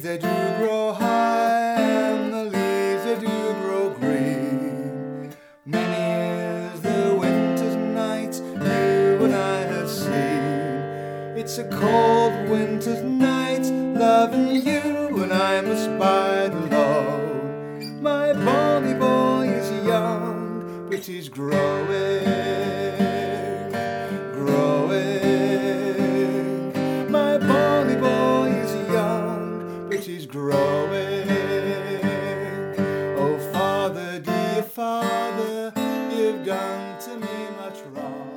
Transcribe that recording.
they do grow high, and the leaves they do grow green. Many is the winter's night you and I have seen. It's a cold winter's night, loving you, and I must bide alone. My bonny boy is young, but he's growing. My bonny boy is young, but he's growing. Oh, Father, dear Father, you've done to me much wrong.